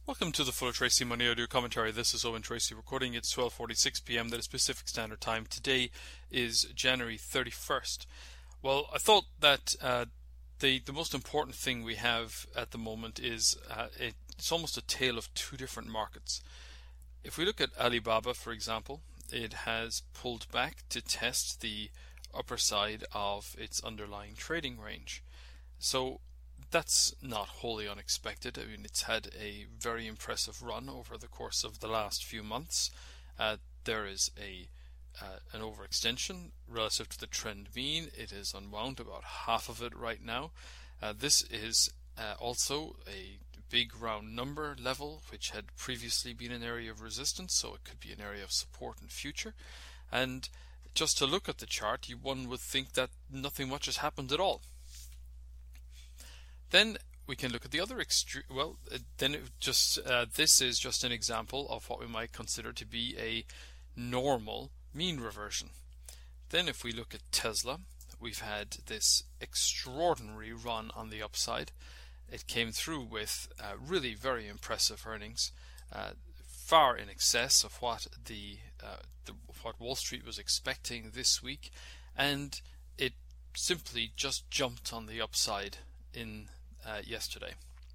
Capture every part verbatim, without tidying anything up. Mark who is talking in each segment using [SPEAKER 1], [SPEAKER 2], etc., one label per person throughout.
[SPEAKER 1] Welcome to the Fuller Tracy Money Audio Commentary. This is Owen Tracy recording. It's twelve forty-six p m. That is Pacific Standard Time. Today is January thirty-first. Well, I thought that uh, the the most important thing we have at the moment is uh, it, it's almost a tale of two different markets. If we look at Alibaba, for example, it has pulled back to test the upper side of its underlying trading range. So that's not wholly unexpected. I mean, it's had a very impressive run over the course of the last few months. Uh, there is a uh, an overextension relative to the trend mean. It is unwound about half of it right now. Uh, this is uh, also a big round number level, which had previously been an area of resistance, so it could be an area of support in future. And just to look at the chart, you, one would think that nothing much has happened at all. Then we can look at the other extreme. Well, uh, then it just uh, this is just an example of what we might consider to be a normal mean reversion. Then if we look at Tesla, we've had this extraordinary run on the upside. It came through with uh, really very impressive earnings, uh, far in excess of what the, uh, the what Wall Street was expecting this week, and it simply just jumped on the upside in Uh, yesterday.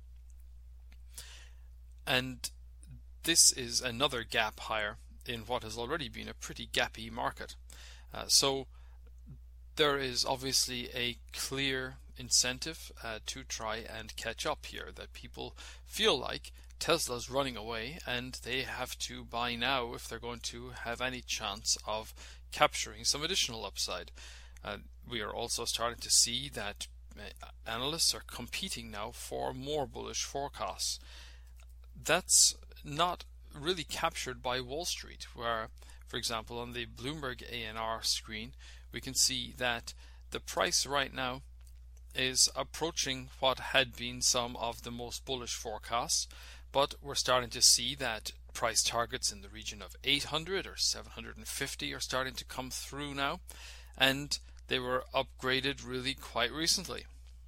[SPEAKER 1] And this is another gap higher in what has already been a pretty gappy market. Uh, so there is obviously a clear incentive uh, to try and catch up here, that people feel like Tesla's running away and they have to buy now if they're going to have any chance of capturing some additional upside. Uh, we are also starting to see that analysts are competing now for more bullish forecasts. That's not really captured by Wall Street, where, for example, on the Bloomberg A N R screen, we can see that the price right now is approaching what had been some of the most bullish forecasts, but we're starting to see that price targets in the region of eight hundred or seven hundred fifty are starting to come through now, and they were upgraded really quite recently.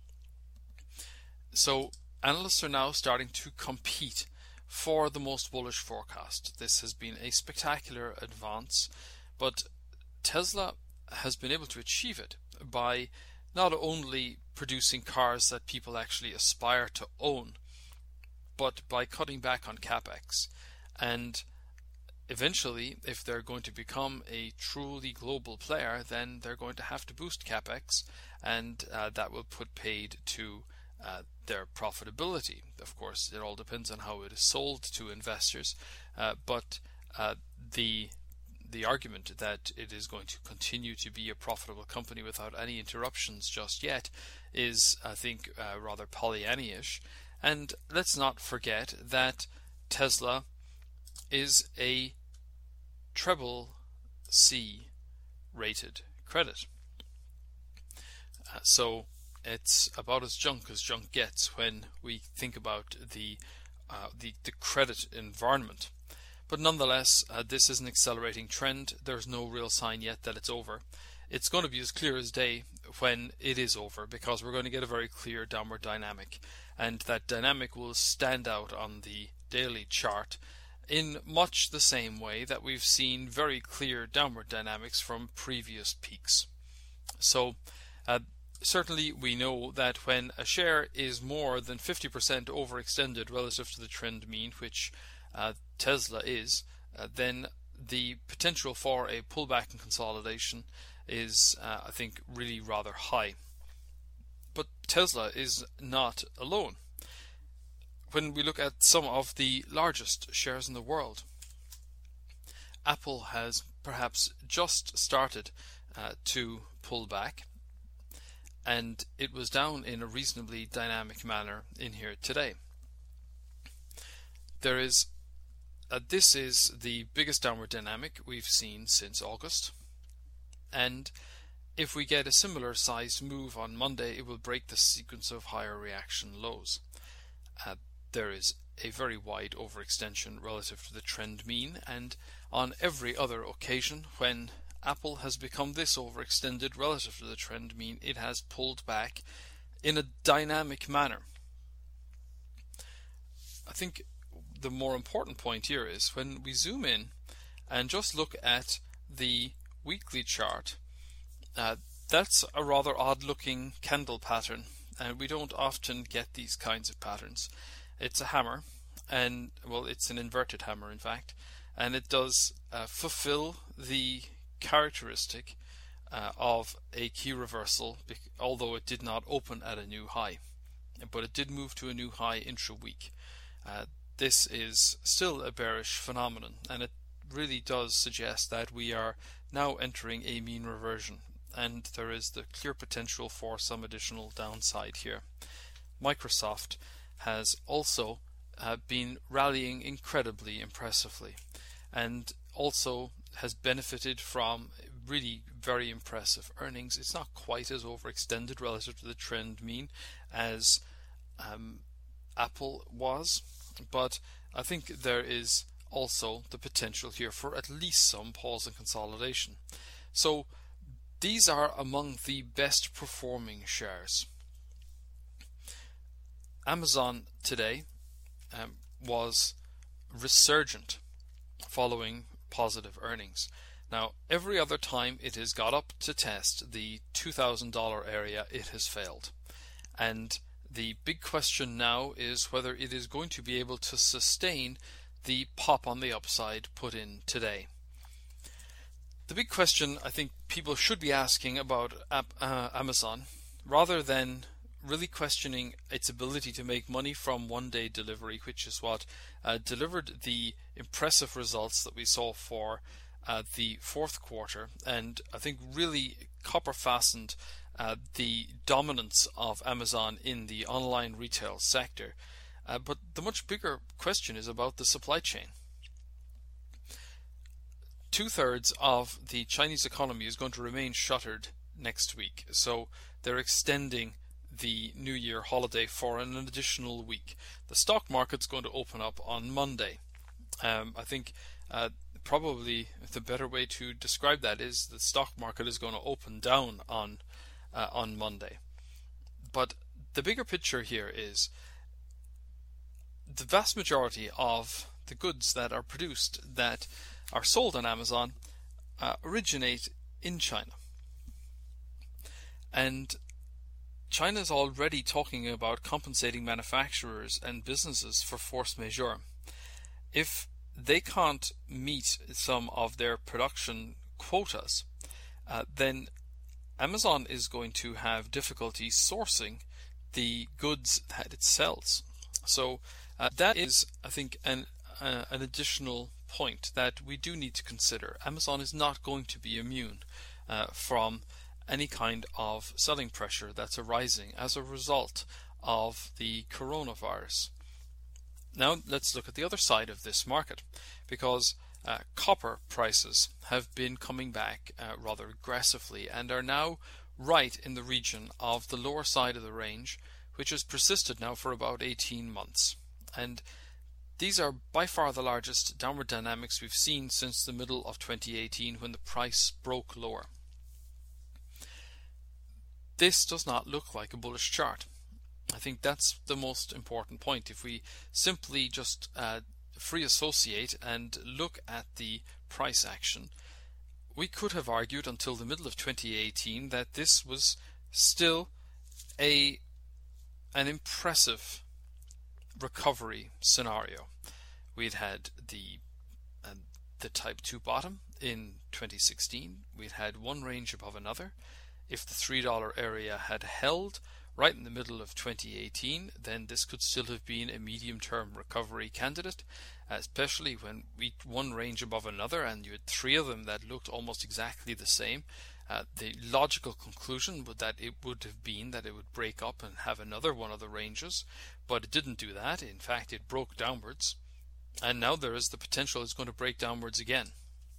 [SPEAKER 1] So analysts are now starting to compete for the most bullish forecast. This has been a spectacular advance, but Tesla has been able to achieve it by not only producing cars that people actually aspire to own, but by cutting back on capex. And eventually, if they're going to become a truly global player, then they're going to have to boost capex, and uh, that will put paid to uh, their profitability. Of course, it all depends on how it is sold to investors, uh, but uh, the the argument that it is going to continue to be a profitable company without any interruptions just yet is, I think, uh, rather Pollyannish. And let's not forget that Tesla is a treble C rated credit. Uh, so it's about as junk as junk gets when we think about the uh, the, the credit environment. But nonetheless, uh, this is an accelerating trend. There's no real sign yet that it's over. It's going to be as clear as day when it is over, because we're going to get a very clear downward dynamic, and that dynamic will stand out on the daily chart in much the same way that we've seen very clear downward dynamics from previous peaks. So uh, certainly we know that when a share is more than fifty percent overextended relative to the trend mean, which uh, Tesla is, uh, then the potential for a pullback and consolidation is, uh, I think, really rather high. But Tesla is not alone. When we look at some of the largest shares in the world, Apple has perhaps just started uh, to pull back, and it was down in a reasonably dynamic manner in here today. There is uh, this is the biggest downward dynamic we've seen since August, and if we get a similar sized move on Monday, it will break the sequence of higher reaction lows. Uh, There is a very wide overextension relative to the trend mean, and on every other occasion when Apple has become this overextended relative to the trend mean, it has pulled back in a dynamic manner. I think the more important point here is when we zoom in and just look at the weekly chart, uh, that's a rather odd looking candle pattern, and we don't often get these kinds of patterns. It's a hammer, and well, it's an inverted hammer in fact, and it does uh, fulfill the characteristic uh, of a key reversal, although it did not open at a new high, but it did move to a new high intra-week. Uh, this is still a bearish phenomenon, and it really does suggest that we are now entering a mean reversion, and there is the clear potential for some additional downside here. Microsoft has also uh, been rallying incredibly impressively, and also has benefited from really very impressive earnings. It's not quite as overextended relative to the trend mean as um, Apple was, but I think there is also the potential here for at least some pause and consolidation. So these are among the best performing shares. Amazon today um, was resurgent following positive earnings. Now, every other time it has got up to test the two thousand dollar area, it has failed. And the big question now is whether it is going to be able to sustain the pop on the upside put in today. The big question I think people should be asking about uh, Amazon, rather than really questioning its ability to make money from one-day delivery, which is what uh, delivered the impressive results that we saw for uh, the fourth quarter, and I think really copper fastened uh, the dominance of Amazon in the online retail sector. Uh, but the much bigger question is about the supply chain. Two-thirds of the Chinese economy is going to remain shuttered next week, so they're extending the New Year holiday for an additional week. The stock market's going to open up on Monday. Um, I think uh, probably the better way to describe that is the stock market is going to open down on uh, on Monday. But the bigger picture here is the vast majority of the goods that are produced that are sold on Amazon uh, originate in China. And China is already talking about compensating manufacturers and businesses for force majeure. If they can't meet some of their production quotas, uh, then Amazon is going to have difficulty sourcing the goods that it sells. So uh, that is, I think, an uh, an additional point that we do need to consider. Amazon is not going to be immune uh, from any kind of selling pressure that's arising as a result of the coronavirus. Now let's look at the other side of this market, because uh, copper prices have been coming back uh, rather aggressively and are now right in the region of the lower side of the range, which has persisted now for about eighteen months. And these are by far the largest downward dynamics we've seen since the middle of twenty eighteen, when the price broke lower. This does not look like a bullish chart. I think that's the most important point. If we simply just uh, free associate and look at the price action, we could have argued until the middle of twenty eighteen that this was still a an impressive recovery scenario. We'd had the uh, the type two bottom in twenty sixteen. We'd had one range above another. If the three dollar area had held right in the middle of twenty eighteen, then this could still have been a medium-term recovery candidate, especially when we one range above another and you had three of them that looked almost exactly the same. Uh, the logical conclusion would that it would have been that it would break up and have another one of the ranges, but it didn't do that. In fact, it broke downwards, and now there is the potential it's going to break downwards again.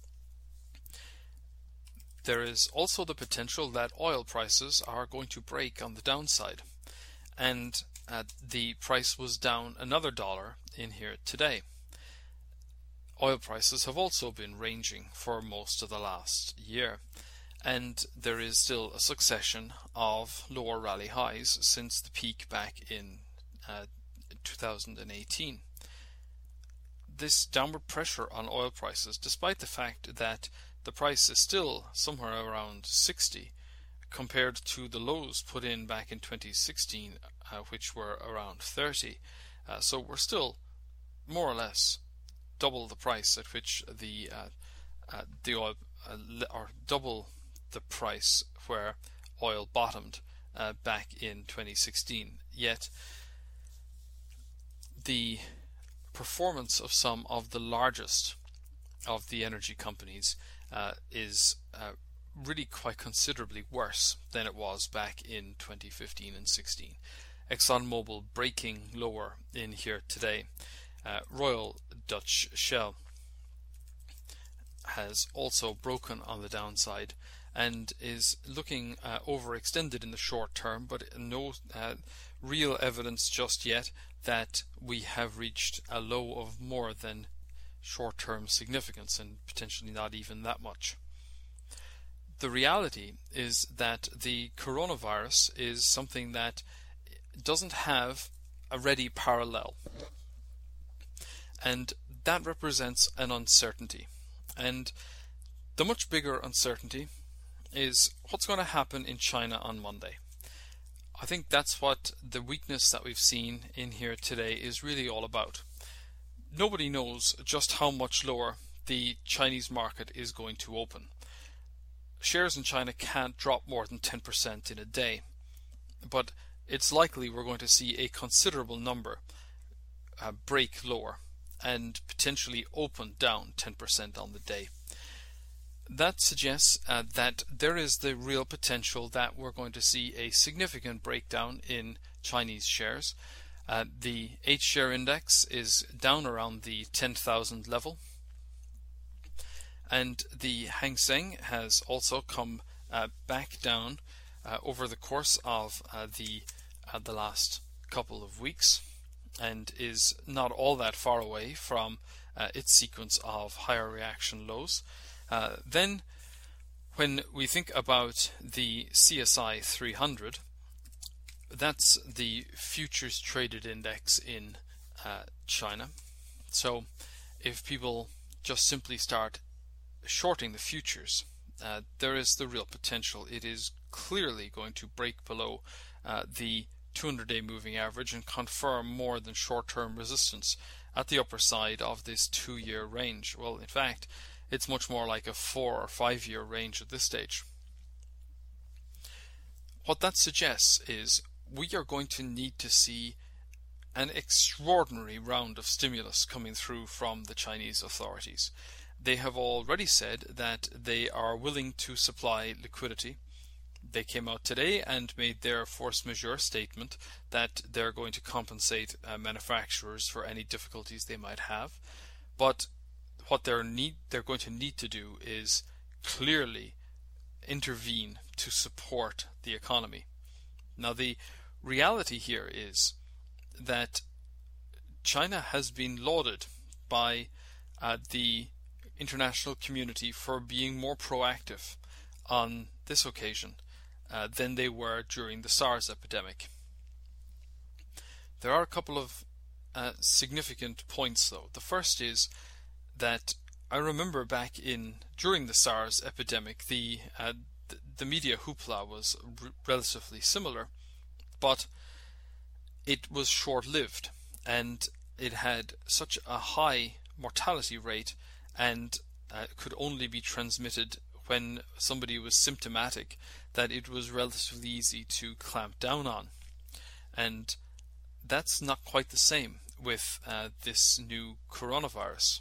[SPEAKER 1] There is also the potential that oil prices are going to break on the downside, and uh, the price was down another dollar in here today. Oil prices have also been ranging for most of the last year, and there is still a succession of lower rally highs since the peak back in uh, two thousand eighteen. this downward pressure on oil prices, despite the fact that the price is still somewhere around sixty compared to the lows put in back in twenty sixteen, uh, which were around thirty. Uh, so we're still more or less double the price at which the uh, uh, the oil, uh, or double the price where oil bottomed uh, back in twenty sixteen. Yet the performance of some of the largest of the energy companies uh, is uh, really quite considerably worse than it was back in twenty fifteen and sixteen. ExxonMobil breaking lower in here today. Uh, Royal Dutch Shell has also broken on the downside and is looking uh, overextended in the short term, but no uh, real evidence just yet that we have reached a low of more than short-term significance, and potentially not even that much. The reality is that the coronavirus is something that doesn't have a ready parallel, and that represents an uncertainty. And the much bigger uncertainty is what's going to happen in China on Monday. I think that's what the weakness that we've seen in here today is really all about. Nobody knows just how much lower the Chinese market is going to open. Shares in China can't drop more than ten percent in a day, but it's likely we're going to see a considerable number uh, break lower and potentially open down ten percent on the day. That suggests uh, that there is the real potential that we're going to see a significant breakdown in Chinese shares. Uh, the H-share index is down around the ten thousand level, and the Hang Seng has also come uh, back down uh, over the course of uh, the uh, the last couple of weeks, and is not all that far away from uh, its sequence of higher reaction lows. Uh, then, when we think about the C S I three hundred, that's the futures traded index in uh, China. So, if people just simply start shorting the futures, uh, there is the real potential. It is clearly going to break below uh, the two hundred day moving average and confirm more than short-term resistance at the upper side of this two-year range. Well, in fact, it's much more like a four or five year range at this stage. What that suggests is we are going to need to see an extraordinary round of stimulus coming through from the Chinese authorities. They have already said that they are willing to supply liquidity. They came out today and made their force majeure statement that they're going to compensate uh, manufacturers for any difficulties they might have. But what they're need they're going to need to do is clearly intervene to support the economy. Now, the reality here is that China has been lauded by uh, the international community for being more proactive on this occasion uh, than they were during the SARS epidemic. There are a couple of uh, significant points, though. The first is that I remember back in during the SARS epidemic, the uh, the, the media hoopla was r- relatively similar, but it was short-lived, and it had such a high mortality rate, and uh, could only be transmitted when somebody was symptomatic, that it was relatively easy to clamp down on. And that's not quite the same with uh, this new coronavirus.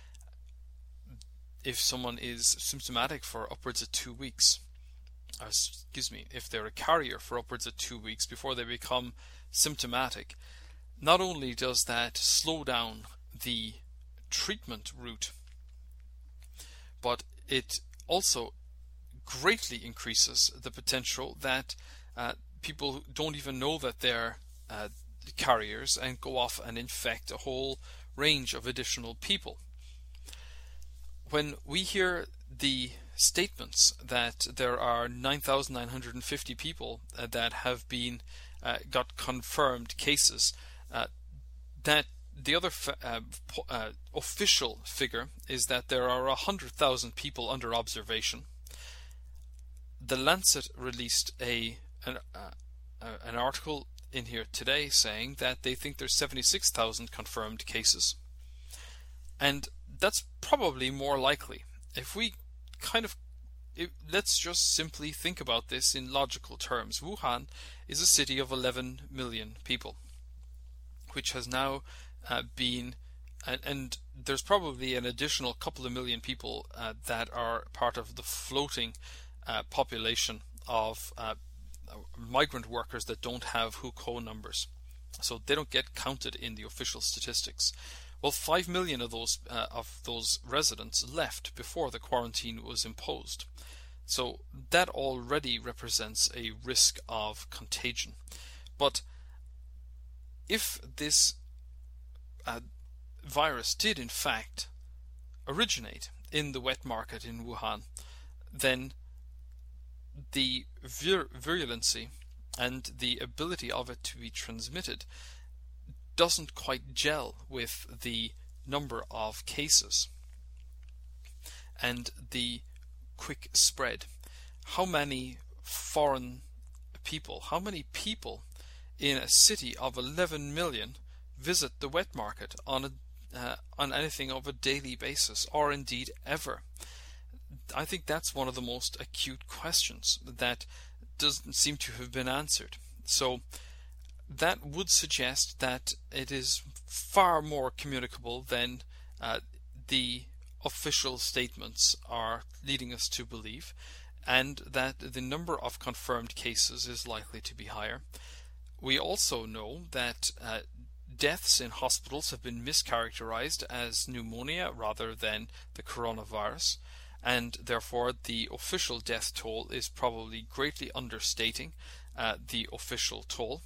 [SPEAKER 1] If someone is symptomatic for upwards of two weeks, or excuse me, if they're a carrier for upwards of two weeks before they become symptomatic, not only does that slow down the treatment route, but it also greatly increases the potential that uh, people don't even know that they're uh, carriers and go off and infect a whole range of additional people. When we hear the statements that there are nine thousand nine hundred fifty people uh, that have been uh, got confirmed cases, uh, that the other uh, uh, official figure is that there are one hundred thousand people under observation. The Lancet released a an, uh, an article in here today saying that they think there's seventy-six thousand confirmed cases. And that's probably more likely. If we kind of It, let's just simply think about this in logical terms. Wuhan is a city of eleven million people, which has now uh, been, and, and there's probably an additional couple of million people uh, that are part of the floating uh, population of uh, migrant workers that don't have W H O numbers. So they don't get counted in the official statistics. Well, five million of those uh, of those residents left before the quarantine was imposed. So that already represents a risk of contagion. But if this uh, virus did in fact originate in the wet market in Wuhan, then the vir virulency and the ability of it to be transmitted doesn't quite gel with the number of cases and the quick spread. How many foreign people, how many people in a city of eleven million visit the wet market on a, uh, on anything of a daily basis, or indeed ever? I think that's one of the most acute questions that doesn't seem to have been answered. So that would suggest that it is far more communicable than uh, the official statements are leading us to believe, and that the number of confirmed cases is likely to be higher. We also know that uh, deaths in hospitals have been mischaracterized as pneumonia rather than the coronavirus, and therefore the official death toll is probably greatly understating uh, the official toll.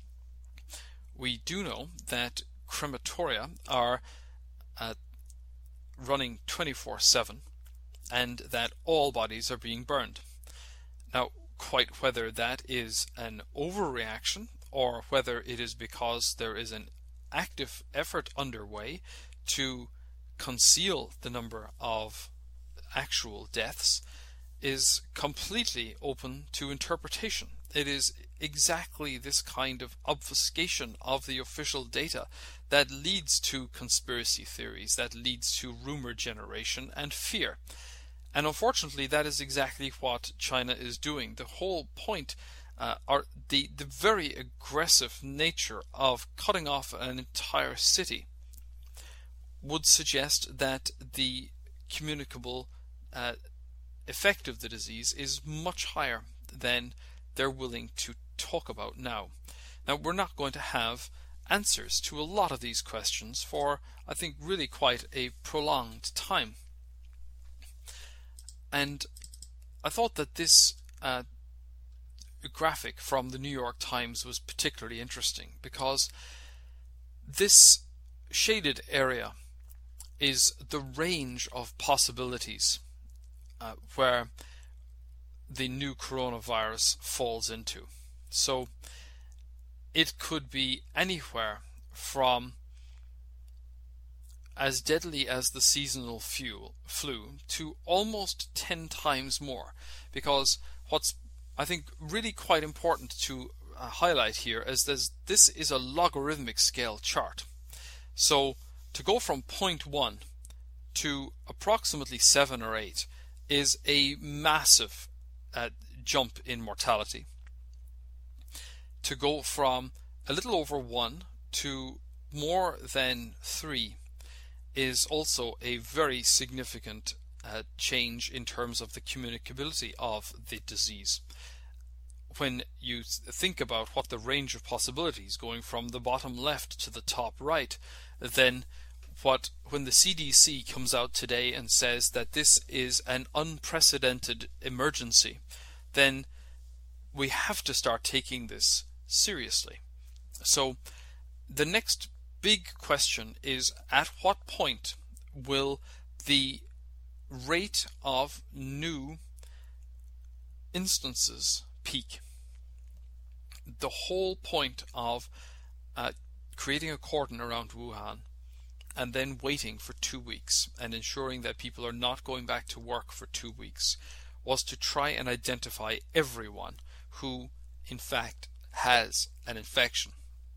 [SPEAKER 1] We do know that crematoria are uh, running twenty-four seven and that all bodies are being burned. Now, quite whether that is an overreaction or whether it is because there is an active effort underway to conceal the number of actual deaths is completely open to interpretation. It is exactly this kind of obfuscation of the official data that leads to conspiracy theories, that leads to rumor generation and fear. And unfortunately, that is exactly what China is doing. The whole point, uh, are the, the very aggressive nature of cutting off an entire city would suggest that the communicable uh, effect of the disease is much higher than they're willing to talk about now. Now, we're not going to have answers to a lot of these questions for, I think, really quite a prolonged time. And I thought that this uh, graphic from the New York Times was particularly interesting because this shaded area is the range of possibilities uh, where the new coronavirus falls into. So it could be anywhere from as deadly as the seasonal flu, flu to almost ten times more, because what's I think really quite important to uh, highlight here is that this is a logarithmic scale chart. So to go from point one to approximately seven or eight is a massive uh, jump in mortality. To go from a little over one to more than three is also a very significant uh, change in terms of the communicability of the disease. When you think about what the range of possibilities going from the bottom left to the top right, then what when the C D C comes out today and says that this is an unprecedented emergency, then we have to start taking this seriously. So the next big question is, at what point will the rate of new instances peak? The whole point of uh, creating a cordon around Wuhan and then waiting for two weeks and ensuring that people are not going back to work for two weeks was to try and identify everyone who in fact has an infection.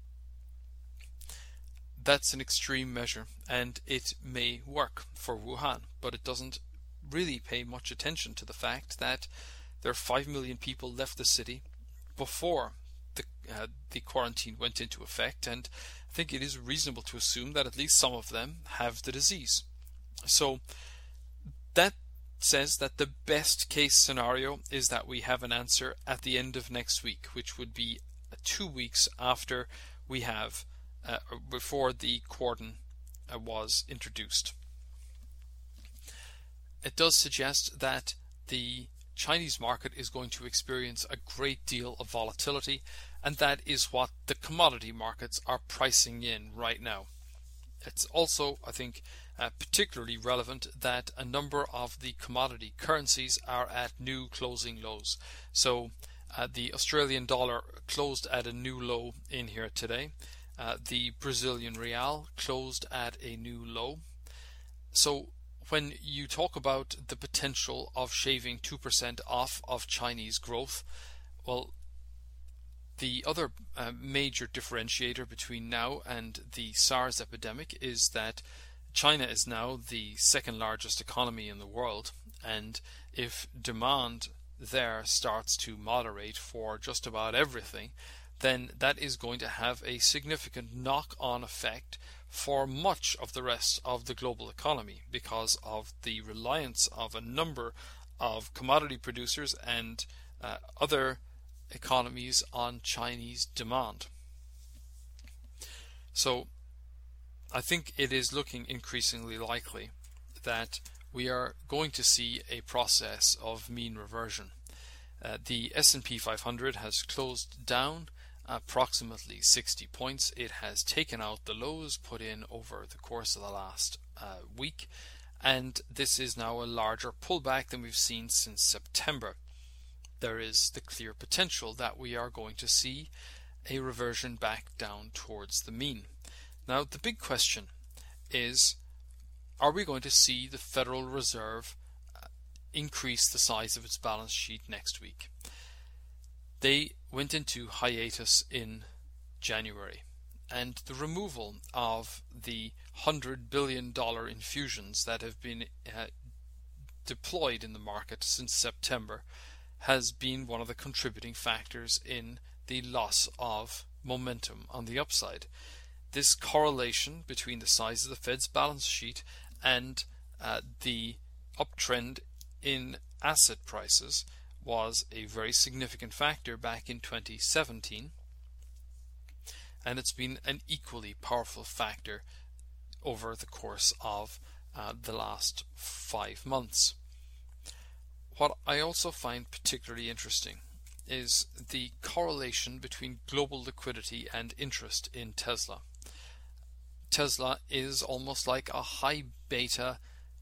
[SPEAKER 1] That's an extreme measure, and it may work for Wuhan, but it doesn't really pay much attention to the fact that there are five million people left the city before the, uh, the quarantine went into effect, and I think it is reasonable to assume that at least some of them have the disease. So that says that the best case scenario is that we have an answer at the end of next week, which would be two weeks after we have uh, before the cordon uh, was introduced. It does suggest that the Chinese market is going to experience a great deal of volatility, and that is what the commodity markets are pricing in right now. It's also, I think, uh, particularly relevant that a number of the commodity currencies are at new closing lows. So uh, the Australian dollar closed at a new low in here today. Uh, the Brazilian real closed at a new low. So when you talk about the potential of shaving two percent off of Chinese growth, well, the other uh, major differentiator between now and the SARS epidemic is that China is now the second largest economy in the world, and if demand there starts to moderate for just about everything, then that is going to have a significant knock-on effect for much of the rest of the global economy because of the reliance of a number of commodity producers and uh, other economies on Chinese demand. So I think it is looking increasingly likely that we are going to see a process of mean reversion. Uh, the S and P five hundred has closed down approximately sixty points. It has taken out the lows put in over the course of the last uh, week, and this is now a larger pullback than we've seen since September. There is the clear potential that we are going to see a reversion back down towards the mean. Now, the big question is, are we going to see the Federal Reserve increase the size of its balance sheet next week? They went into hiatus in January, and the removal of the one hundred billion dollars infusions that have been uh, deployed in the market since September has been one of the contributing factors in the loss of momentum on the upside. This correlation between the size of the Fed's balance sheet and uh, the uptrend in asset prices was a very significant factor back in twenty seventeen, and it's been an equally powerful factor over the course of uh, the last five months. What I also find particularly interesting is the correlation between global liquidity and interest in Tesla. Tesla is almost like a high beta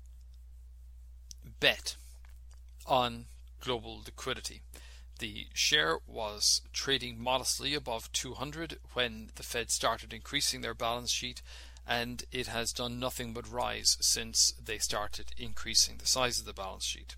[SPEAKER 1] bet on global liquidity. The share was trading modestly above two hundred when the Fed started increasing their balance sheet, and it has done nothing but rise since they started increasing the size of the balance sheet.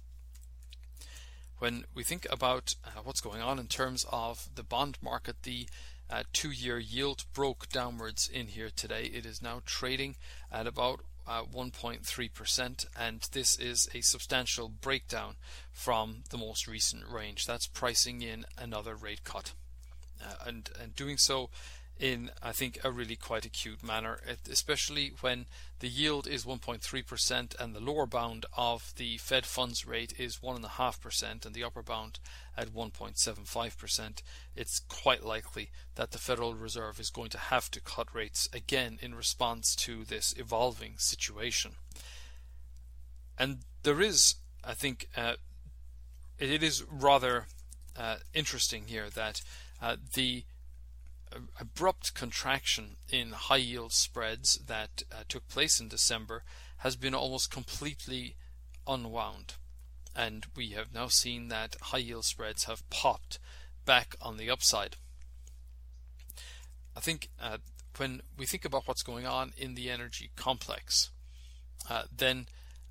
[SPEAKER 1] When we think about uh, what's going on in terms of the bond market, the uh, two-year yield broke downwards in here today. It is now trading at about uh, one point three percent, and this is a substantial breakdown from the most recent range. That's pricing in another rate cut, uh, and, and doing so in, I think, a really quite acute manner, especially when the yield is one point three percent and the lower bound of the Fed funds rate is one point five percent and the upper bound at one point seven five percent. It's quite likely that the Federal Reserve is going to have to cut rates again in response to this evolving situation. And there is, I think, uh, it is rather uh, interesting here that uh, the abrupt contraction in high yield spreads that uh, took place in December has been almost completely unwound, and we have now seen that high yield spreads have popped back on the upside. I think uh, when we think about what's going on in the energy complex, uh, then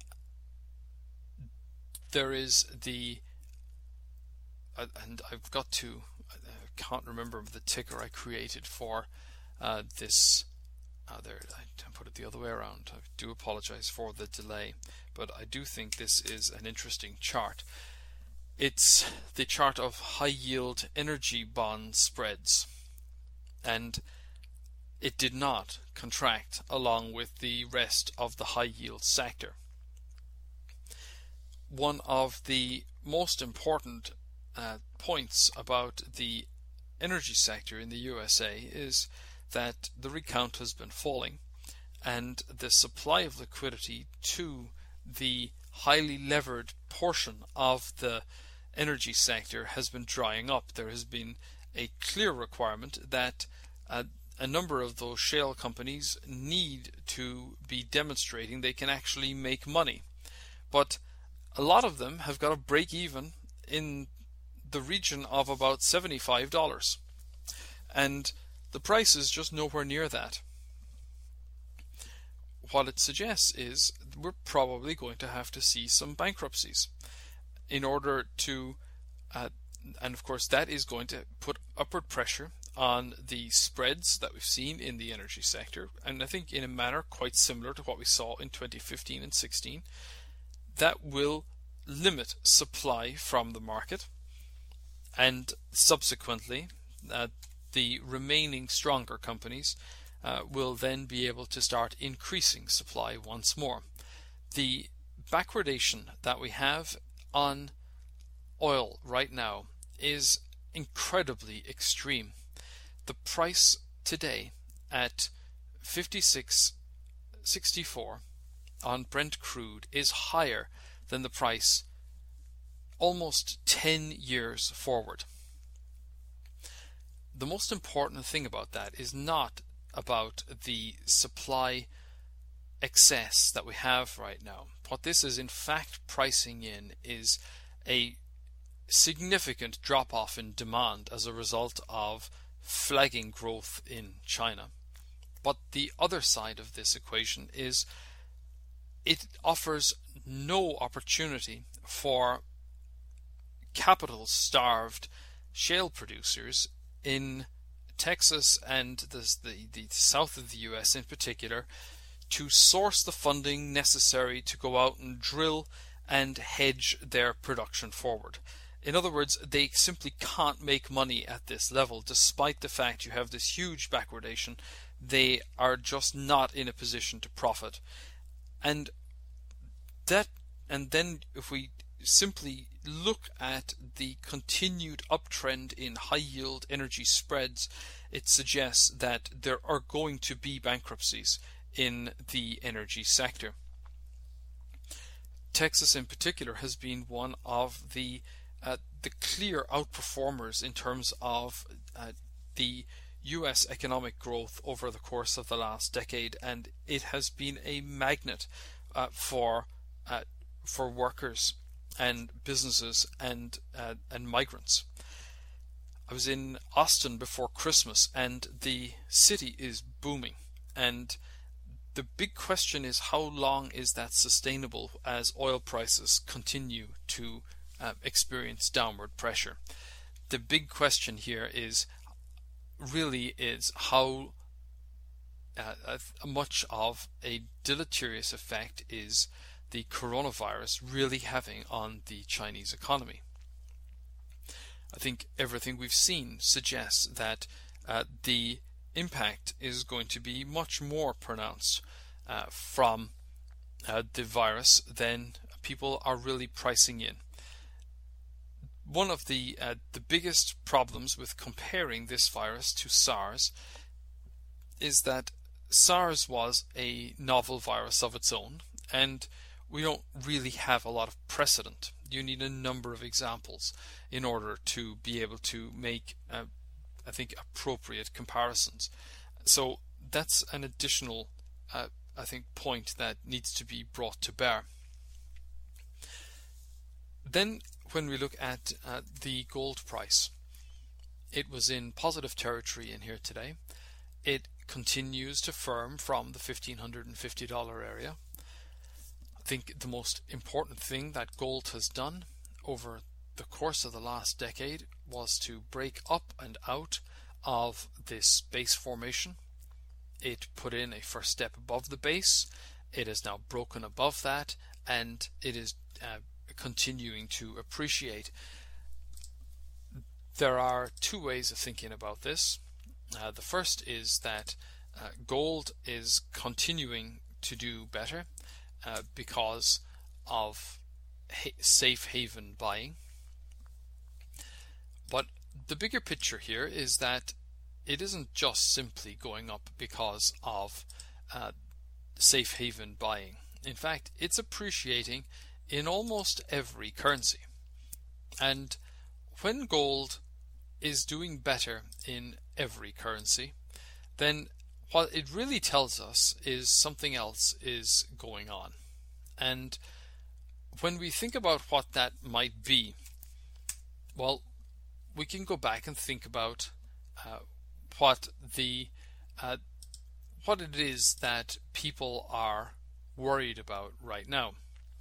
[SPEAKER 1] there is the, uh, and I've got to, I can't remember the ticker I created for uh, this. Uh, there, I put it the other way around. I do apologize for the delay, but I do think this is an interesting chart. It's the chart of high-yield energy bond spreads, and it did not contract along with the rest of the high-yield sector. One of the most important uh, points about the energy sector in the U S A is that the rig count has been falling, and the supply of liquidity to the highly levered portion of the energy sector has been drying up. There has been a clear requirement that uh, a number of those shale companies need to be demonstrating they can actually make money. But a lot of them have got to break even in the region of about seventy-five dollars. And the price is just nowhere near that. What it suggests is we're probably going to have to see some bankruptcies in order to, uh, and of course that is going to put upward pressure on the spreads that we've seen in the energy sector, and I think in a manner quite similar to what we saw in twenty fifteen and sixteen. That will limit supply from the market, and subsequently uh, the remaining stronger companies uh, will then be able to start increasing supply once more. The backwardation that we have on oil right now is incredibly extreme. The price today at fifty-six sixty-four on Brent crude is higher than the price almost ten years forward. The most important thing about that is not about the supply excess that we have right now. What this is in fact pricing in is a significant drop-off in demand as a result of flagging growth in China. But the other side of this equation is it offers no opportunity for capital-starved shale producers in Texas and the, the, the south of the U S in particular to source the funding necessary to go out and drill and hedge their production forward. In other words, they simply can't make money at this level, despite the fact you have this huge backwardation. They are just not in a position to profit. And that, and then if we simply look at the continued uptrend in high-yield energy spreads, it suggests that there are going to be bankruptcies in the energy sector. Texas in particular has been one of the uh, the clear outperformers in terms of uh, the U S economic growth over the course of the last decade, and it has been a magnet uh, for uh, for workers and businesses and uh, and migrants. I was in Austin before Christmas, and the city is booming, and the big question is how long is that sustainable as oil prices continue to uh, experience downward pressure. The big question here is really is how uh, much of a deleterious effect is the coronavirus really having on the Chinese economy. I think everything we've seen suggests that uh, the impact is going to be much more pronounced uh, from uh, the virus than people are really pricing in. One of the uh, the biggest problems with comparing this virus to SARS is that SARS was a novel virus of its own, and we don't really have a lot of precedent. You need a number of examples in order to be able to make, uh, I think, appropriate comparisons. So that's an additional, uh, I think, point that needs to be brought to bear. Then, when we look at uh, the gold price, it was in positive territory in here today. It continues to firm from the fifteen fifty dollars area. I think the most important thing that gold has done over the course of the last decade was to break up and out of this base formation. It put in a first step above the base. It is now broken above that, and it is uh, continuing to appreciate. There are two ways of thinking about this. Uh, the first is that uh, gold is continuing to do better uh, because of ha- safe haven buying. But the bigger picture here is that it isn't just simply going up because of uh, safe haven buying. In fact, it's appreciating in almost every currency. And when gold is doing better in every currency, then what it really tells us is something else is going on. And when we think about what that might be, well, we can go back and think about uh, what the uh, what it is that people are worried about right now.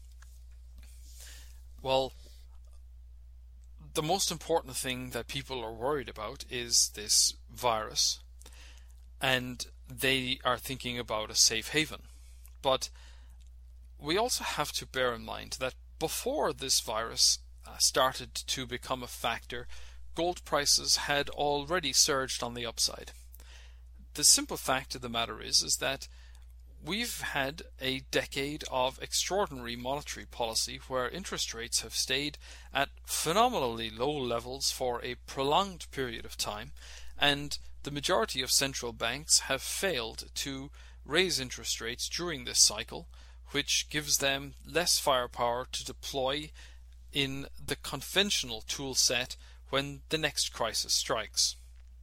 [SPEAKER 1] Well, the most important thing that people are worried about is this virus, and they are thinking about a safe haven. But we also have to bear in mind that before this virus uh, started to become a factor, gold prices had already surged on the upside. The simple fact of the matter is, is that we've had a decade of extraordinary monetary policy where interest rates have stayed at phenomenally low levels for a prolonged period of time, and the majority of central banks have failed to raise interest rates during this cycle, which gives them less firepower to deploy in the conventional tool set when the next crisis strikes.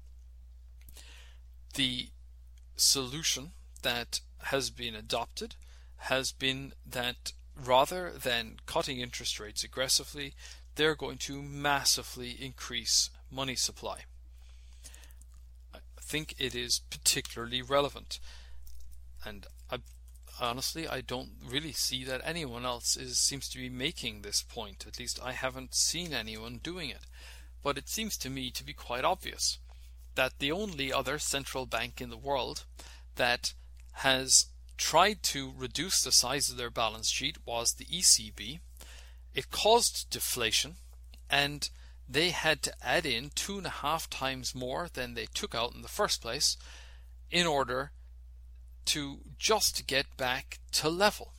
[SPEAKER 1] The solution that has been adopted has been that rather than cutting interest rates aggressively, they're going to massively increase money supply. I think it is particularly relevant, and I, honestly I don't really see that anyone else is seems to be making this point. At least I haven't seen anyone doing it. But it seems to me to be quite obvious that the only other central bank in the world that has tried to reduce the size of their balance sheet was the E C B. It caused deflation, and they had to add in two and a half times more than they took out in the first place in order to just get back to level.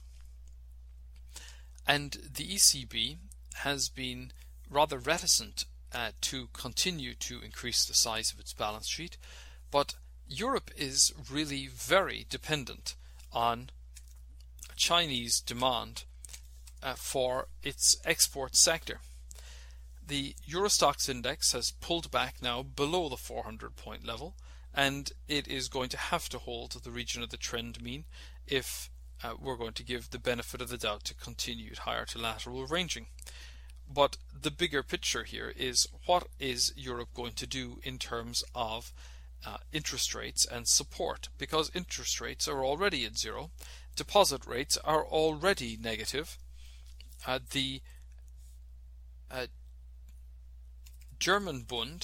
[SPEAKER 1] And the E C B has been rather reticent uh, to continue to increase the size of its balance sheet, but Europe is really very dependent on Chinese demand uh, for its export sector. The Eurostoxx index has pulled back now below the four hundred point level, and it is going to have to hold the region of the trend mean if uh, we're going to give the benefit of the doubt to continued higher to lateral ranging. But the bigger picture here is, what is Europe going to do in terms of uh, interest rates and support? Because interest rates are already at zero, deposit rates are already negative. Uh, the uh, German Bund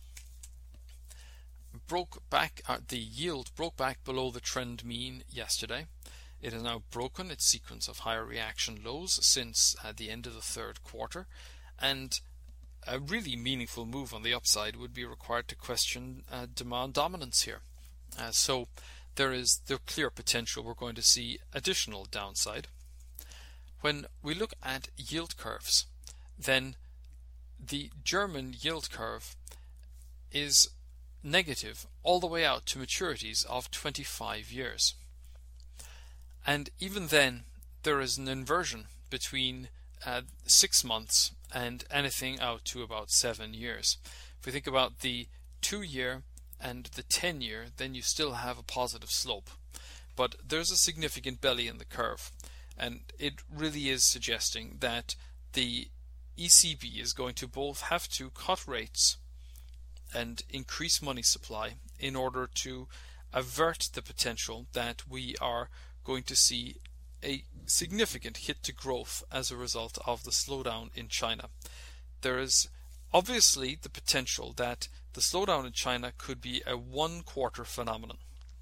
[SPEAKER 1] broke back, uh, the yield broke back below the trend mean yesterday. It has now broken its sequence of higher reaction lows since uh, the end of the third quarter, and a really meaningful move on the upside would be required to question uh, demand dominance here. Uh, so there is the clear potential we're going to see additional downside. When we look at yield curves, then the German yield curve is negative all the way out to maturities of twenty-five years. And even then, there is an inversion between uh, six months and anything out to about seven years. If we think about the two-year and the ten-year, then you still have a positive slope. But there's a significant belly in the curve, and it really is suggesting that the E C B is going to both have to cut rates and increase money supply in order to avert the potential that we are going to see a significant hit to growth as a result of the slowdown in China. There is obviously the potential that the slowdown in China could be a one quarter phenomenon.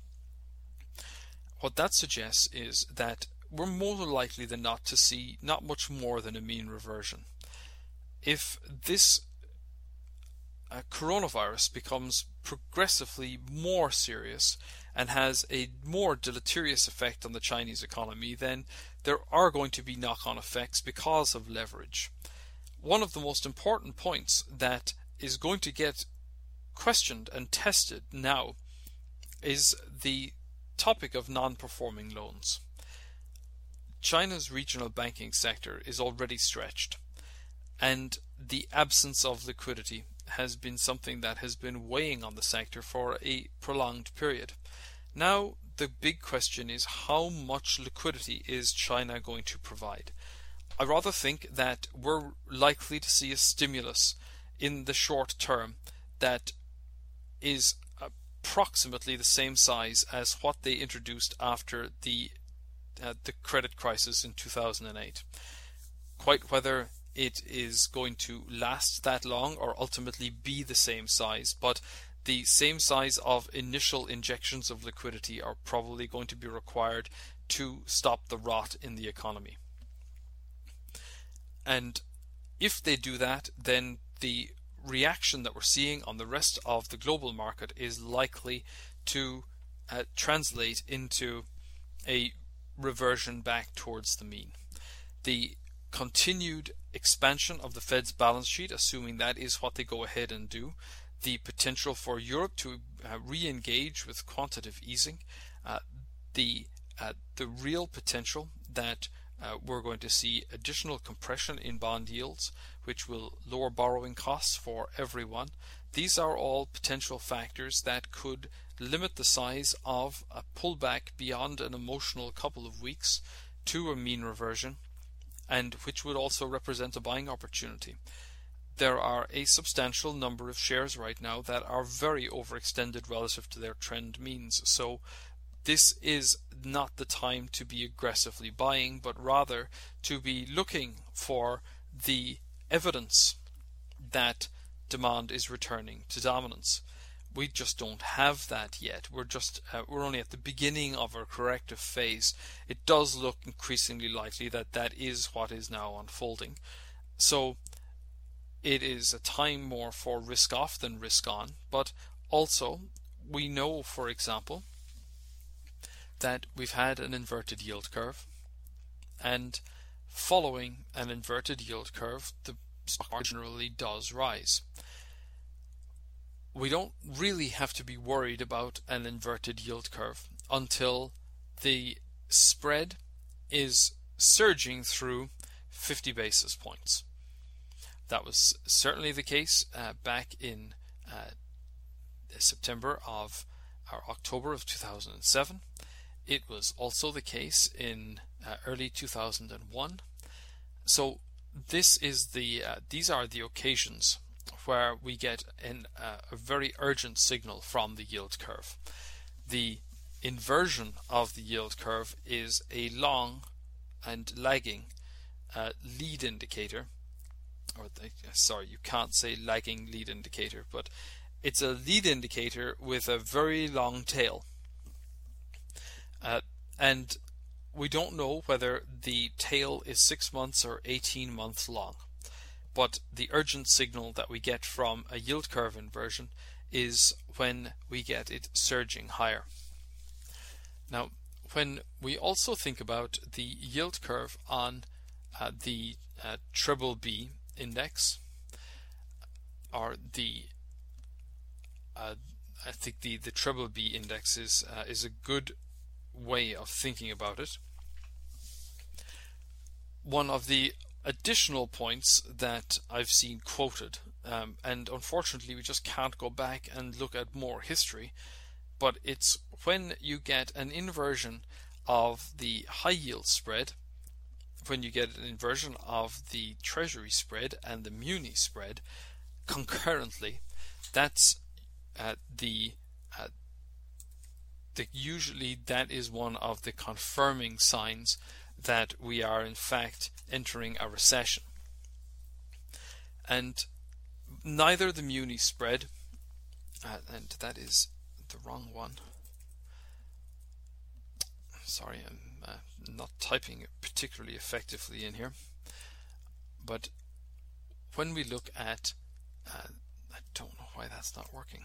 [SPEAKER 1] What that suggests is that we're more likely than not to see not much more than a mean reversion. If this uh, coronavirus becomes progressively more serious and has a more deleterious effect on the Chinese economy, then there are going to be knock-on effects because of leverage. One of the most important points that is going to get questioned and tested now is the topic of non-performing loans. China's regional banking sector is already stretched, and the absence of liquidity has been something that has been weighing on the sector for a prolonged period. Now the big question is, how much liquidity is China going to provide? I rather think that we're likely to see a stimulus in the short term that is approximately the same size as what they introduced after the uh, the credit crisis in two thousand eight. Quite whether it is going to last that long or ultimately be the same size, but the same size of initial injections of liquidity are probably going to be required to stop the rot in the economy. And if they do that, then the reaction that we're seeing on the rest of the global market is likely to uh, translate into a reversion back towards the mean. The continued expansion of the Fed's balance sheet, assuming that is what they go ahead and do, the potential for Europe to uh, re-engage with quantitative easing, uh, the uh, the real potential that uh, we're going to see additional compression in bond yields, which will lower borrowing costs for everyone. These are all potential factors that could limit the size of a pullback beyond an emotional couple of weeks to a mean reversion, and which would also represent a buying opportunity. There are a substantial number of shares right now that are very overextended relative to their trend means. So this is not the time to be aggressively buying, but rather to be looking for the evidence that demand is returning to dominance. We just don't have that yet. We're just uh, we're only at the beginning of our corrective phase. It does look increasingly likely that that is what is now unfolding. So it is a time more for risk off than risk on, but also we know, for example, that we've had an inverted yield curve, and following an inverted yield curve, the stock generally does rise. We don't really have to be worried about an inverted yield curve until the spread is surging through fifty basis points. That was certainly the case uh, back in uh, September of or October of two thousand seven. It was also the case in uh, early two thousand one. So this is the uh, these are the occasions where we get an, uh, a very urgent signal from the yield curve. The inversion of the yield curve is a long and lagging uh, lead indicator, or the, sorry, you can't say lagging lead indicator, but it's a lead indicator with a very long tail. Uh, and we don't know whether the tail is six months or eighteen months long. But the urgent signal that we get from a yield curve inversion is when we get it surging higher. Now, when we also think about the yield curve on uh, the uh, triple B index, or the uh, I think the the triple B index is uh, is a good way of thinking about it. One of the additional points that I've seen quoted, um, and unfortunately we just can't go back and look at more history, but it's when you get an inversion of the high yield spread, when you get an inversion of the treasury spread and the muni spread concurrently, that's uh, the uh, the, usually that is one of the confirming signs that we are in fact entering a recession. And neither the muni spread, uh, and that is the wrong one. Sorry, I'm uh, not typing particularly effectively in here. But when we look at, uh, I don't know why that's not working.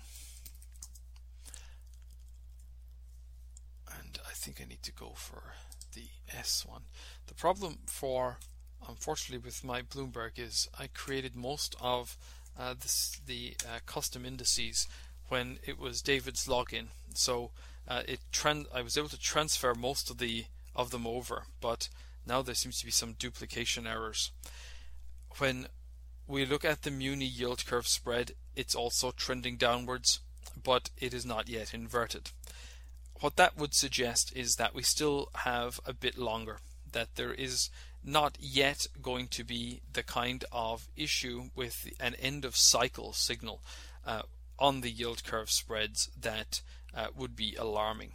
[SPEAKER 1] And I think I need to go for the S one. The problem for, unfortunately, with my Bloomberg is I created most of uh, this, the uh, custom indices when it was David's login. So uh, it trend I was able to transfer most of the of them over, but now there seems to be some duplication errors. When we look at the muni yield curve spread, it's also trending downwards, but it is not yet inverted. What that would suggest is that we still have a bit longer, that there is not yet going to be the kind of issue with an end of cycle signal uh, on the yield curve spreads that uh, would be alarming.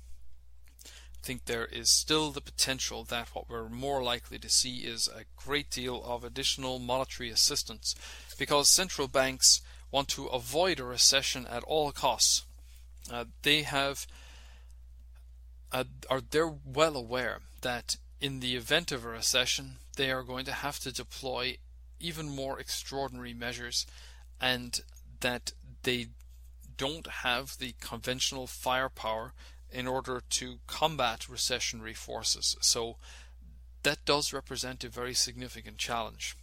[SPEAKER 1] I think there is still the potential that what we're more likely to see is a great deal of additional monetary assistance, because central banks want to avoid a recession at all costs. Uh, they have uh, are they're well aware that in the event of a recession, they are going to have to deploy even more extraordinary measures, and that they don't have the conventional firepower in order to combat recessionary forces. So that does represent a very significant challenge.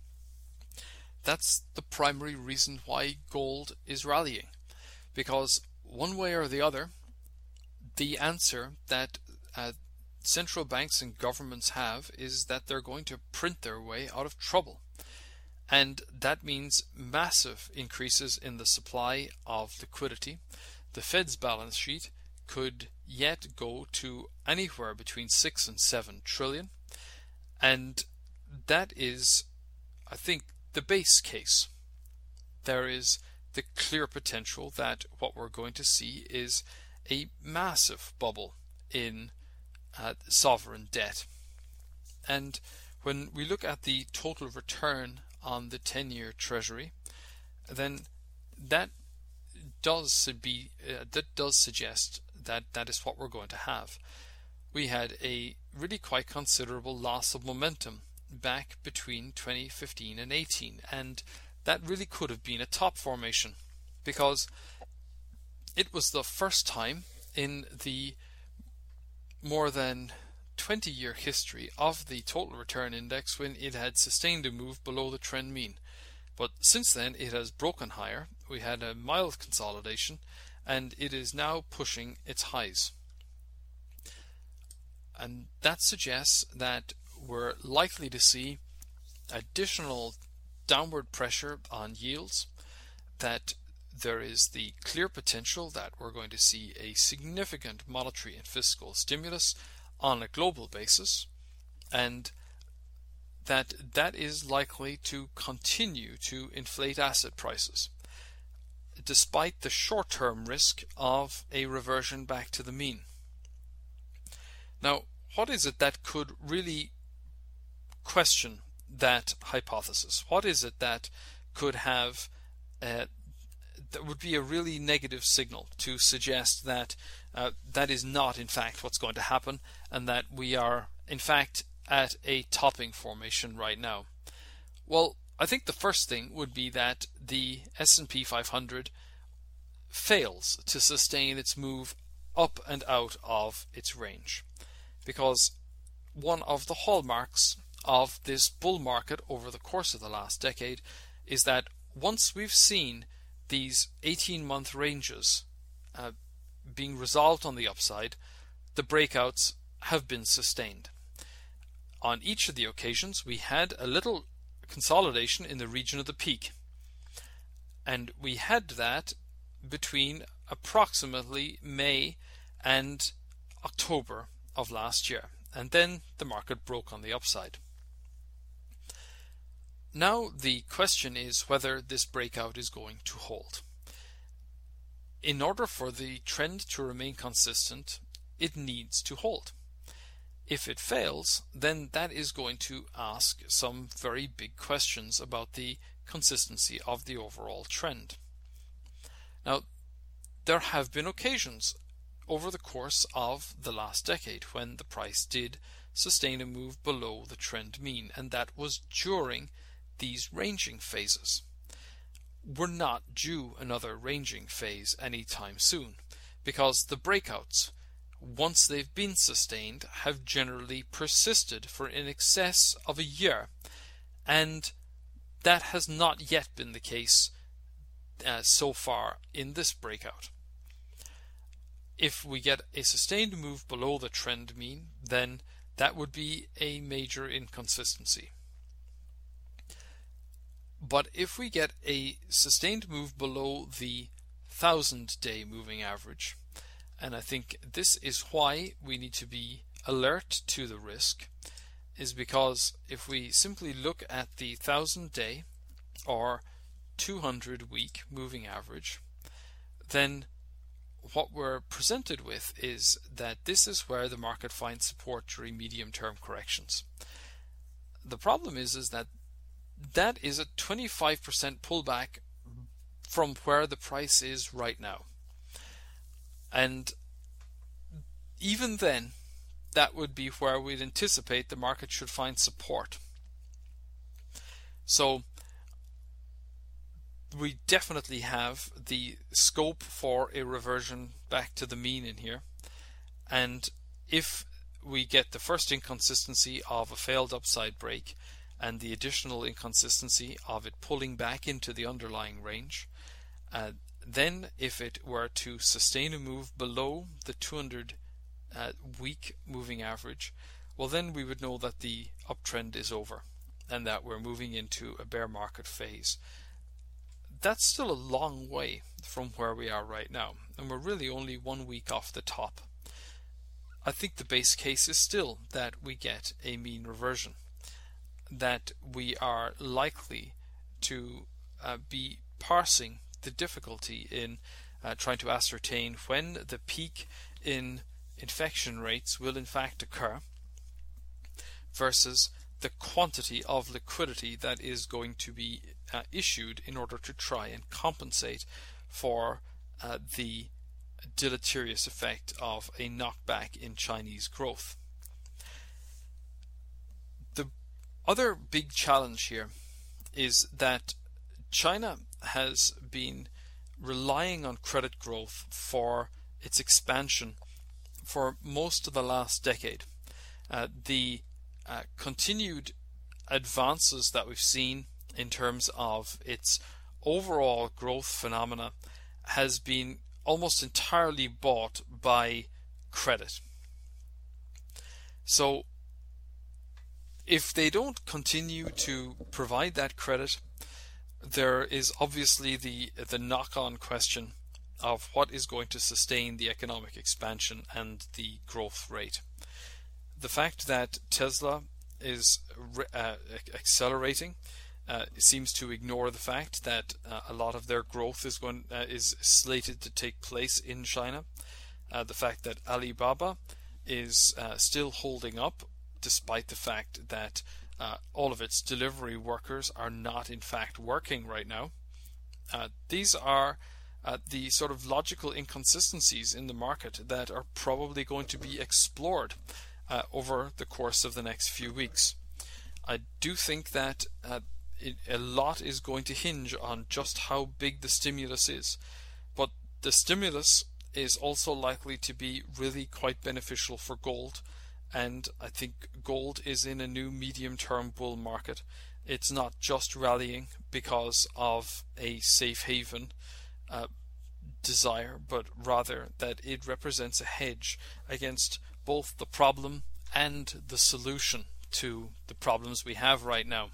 [SPEAKER 1] That's the primary reason why gold is rallying, because one way or the other, the answer that uh, central banks and governments have is that they're going to print their way out of trouble. And that means massive increases in the supply of liquidity. The Fed's balance sheet could yet go to anywhere between six and seven trillion. And that is, I think, the base case. There is the clear potential that what we're going to see is a massive bubble in uh, sovereign debt. And when we look at the total return on the ten-year Treasury, then that does be uh, that does suggest that that is what we're going to have. We had a really quite considerable loss of momentum back between twenty fifteen and eighteen, and that really could have been a top formation, because it was the first time in the more than twenty year history of the total return index when it had sustained a move below the trend mean. But since then it has broken higher. We had a mild consolidation, and it is now pushing its highs. And that suggests that we're likely to see additional downward pressure on yields, that there is the clear potential that we're going to see a significant monetary and fiscal stimulus on a global basis, and that that is likely to continue to inflate asset prices, despite the short-term risk of a reversion back to the mean. Now, what is it that could really question that hypothesis? What is it that could have uh, that would be a really negative signal to suggest that uh, that is not in fact what's going to happen, and that we are in fact at a topping formation right now? Well, I think the first thing would be that the S and P five hundred fails to sustain its move up and out of its range, because one of the hallmarks of this bull market over the course of the last decade is that once we've seen these eighteen month ranges uh, being resolved on the upside, the breakouts have been sustained. On each of the occasions, we had a little consolidation in the region of the peak, and we had that between approximately May and October of last year, and then the market broke on the upside. Now the question is whether this breakout is going to hold. in order for the trend to remain consistent, it needs to hold. If it fails, then that is going to ask some very big questions about the consistency of the overall trend. Now, there have been occasions over the course of the last decade when the price did sustain a move below the trend mean, and that was during these ranging phases. We're not due another ranging phase anytime soon, because the breakouts, once they've been sustained, have generally persisted for in excess of a year, and that has not yet been the case uh, so far in this breakout. If we get a sustained move below the trend mean, then that would be a major inconsistency. But if we get a sustained move below the thousand day moving average, and I think this is why we need to be alert to the risk, is because if we simply look at the thousand day or two hundred week moving average, then what we're presented with is that this is where the market finds support during medium-term corrections. The problem is, is that that is a twenty-five percent pullback from where the price is right now. And even then, that would be where we'd anticipate the market should find support. So we definitely have the scope for a reversion back to the mean in here. And if we get the first inconsistency of a failed upside break and the additional inconsistency of it pulling back into the underlying range, uh, then if it were to sustain a move below the two hundred uh, week moving average, well, then we would know that the uptrend is over and that we're moving into a bear market phase. That's still a long way from where we are right now, and we're really only one week off the top. I think the base case is still that we get a mean reversion, that we are likely to uh, be parsing the difficulty in uh, trying to ascertain when the peak in infection rates will in fact occur versus the quantity of liquidity that is going to be uh, issued in order to try and compensate for uh, the deleterious effect of a knockback in Chinese growth. The other big challenge here is that China has been relying on credit growth for its expansion for most of the last decade. Uh, the uh, continued advances that we've seen in terms of its overall growth phenomena has been almost entirely bought by credit. So if they don't continue to provide that credit, there is obviously the the knock-on question of what is going to sustain the economic expansion and the growth rate. The fact that Tesla is uh, accelerating uh, seems to ignore the fact that uh, a lot of their growth is going uh, is slated to take place in China. Uh, the fact that Alibaba is uh, still holding up, despite the fact that uh, all of its delivery workers are not in fact working right now. Uh, these are uh, the sort of logical inconsistencies in the market that are probably going to be explored uh, over the course of the next few weeks. I do think that uh, it, a lot is going to hinge on just how big the stimulus is, but the stimulus is also likely to be really quite beneficial for gold. And I think gold is in a new medium-term bull market. It's not just rallying because of a safe haven uh, desire, but rather that it represents a hedge against both the problem and the solution to the problems we have right now.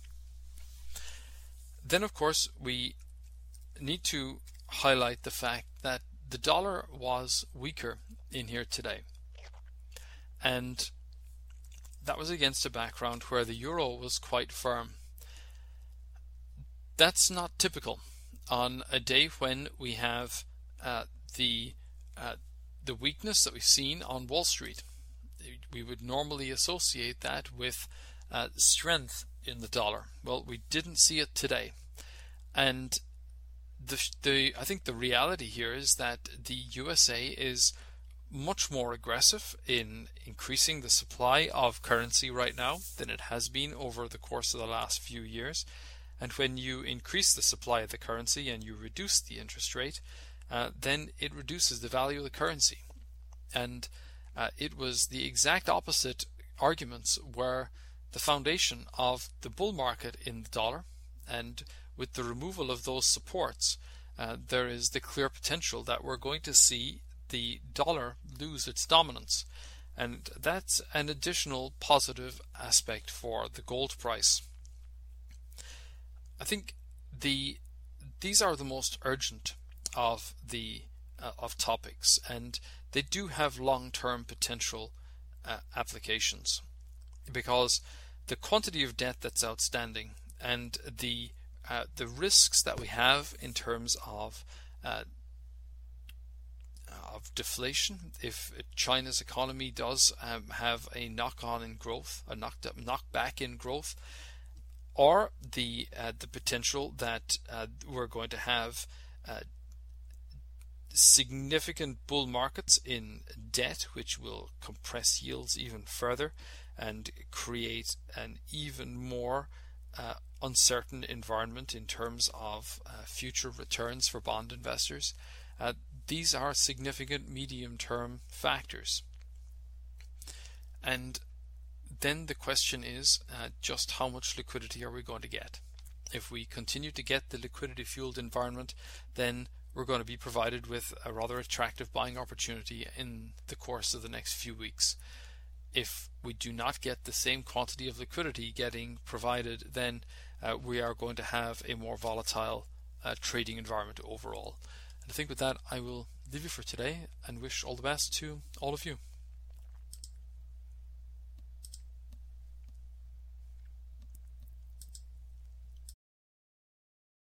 [SPEAKER 1] Then, of course, we need to highlight the fact that the dollar was weaker in here today. And that was against a background where the euro was quite firm. That's not typical on a day when we have uh, the uh, the weakness that we've seen on Wall Street. We would normally associate that with uh, strength in the dollar. Well, we didn't see it today, and the the I think the reality here is that the U S A is much more aggressive in increasing the supply of currency right now than it has been over the course of the last few years. And when you increase the supply of the currency and you reduce the interest rate, uh, then it reduces the value of the currency. And uh, it was the exact opposite arguments were the foundation of the bull market in the dollar. And with the removal of those supports, uh, there is the clear potential that we're going to see the dollar lose its dominance, and that's an additional positive aspect for the gold price. I think the these are the most urgent of the uh, of topics, and they do have long-term potential uh, applications, because the quantity of debt that's outstanding and the uh, the risks that we have in terms of uh, of deflation, if China's economy does um, have a knock-on in growth, a knock knockback in growth, or the uh, the potential that uh, we're going to have uh, significant bull markets in debt, which will compress yields even further and create an even more uh, uncertain environment in terms of uh, future returns for bond investors. Uh, these are significant medium-term factors. And then the question is uh, just how much liquidity are we going to get? If we continue to get the liquidity-fueled environment, then we're going to be provided with a rather attractive buying opportunity in the course of the next few weeks. If we do not get the same quantity of liquidity getting provided, then uh, we are going to have a more volatile uh, trading environment overall. I think with that, I will leave you for today and wish all the best to all of you.